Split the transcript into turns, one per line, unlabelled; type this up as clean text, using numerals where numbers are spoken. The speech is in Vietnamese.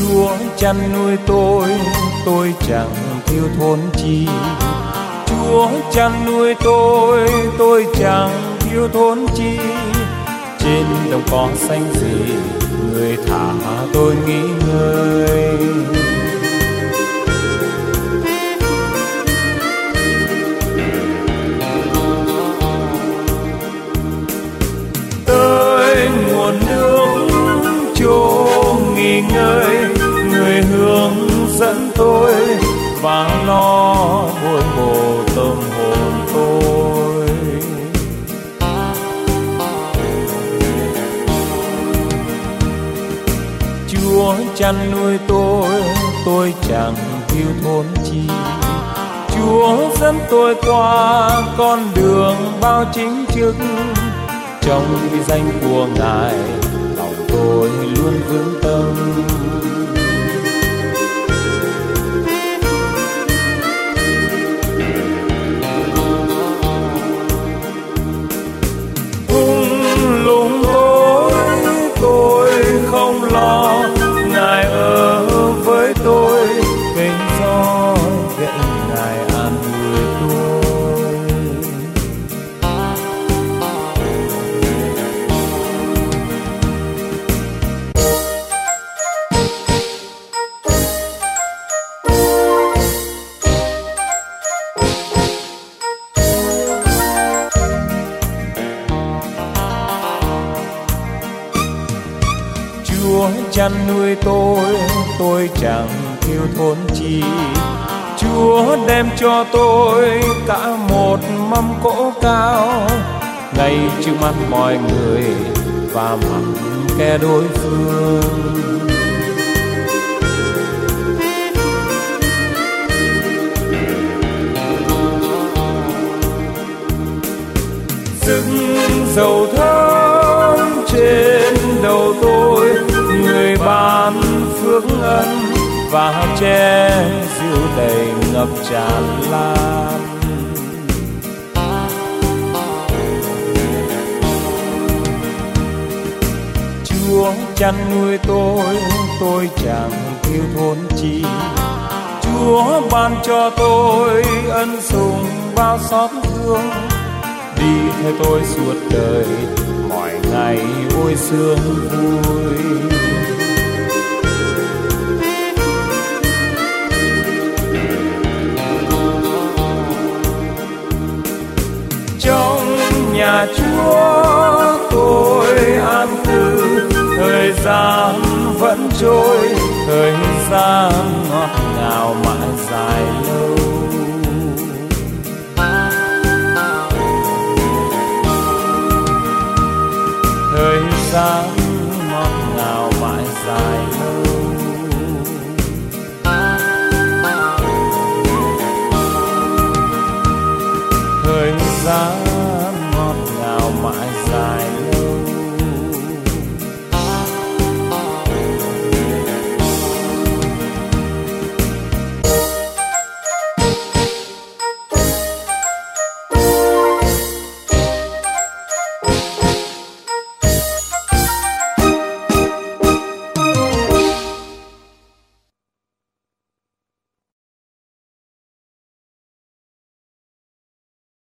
Chúa chăn nuôi tôi chẳng thiếu thốn chi. Chúa chăn nuôi tôi chẳng thiếu thốn chi. Trên đồng cỏ xanh gì, người thả tôi nghỉ ngơi. Tới nguồn nước chỗ nghỉ ngơi, người hướng dẫn tôi và lo bồi bổ tâm hồn tôi. Chúa chăn nuôi tôi chẳng thiếu thốn chi. Chúa dẫn tôi qua con đường bao chính trực. Trong vì danh của Ngài, lòng tôi luôn vững tâm. Thung lũng tôi không lo, Ngài ở với tôi. Cây gió gậy Ngài an ủi tôi. Chúa chăn nuôi tôi chẳng thiếu thốn chi. Chúa đem cho tôi cả một mâm cỗ cao, ngay trước mắt mọi người và mặt kẻ đối phương. Sức dầu thơm trên đầu tôi, người ban phước ân và che rượu đầy ngập tràn lan. Chúa chăn nuôi tôi chẳng thiếu thốn chi. Chúa ban cho tôi ân sủng bao xót thương, đi theo tôi suốt đời mọi ngày ôi sướng vui. Trong nhà Chúa tôi an cư, thời gian vẫn trôi, thời gian ngọt ngào mãi dài lâu. Thời gian ngọt ngào mãi dài lâu.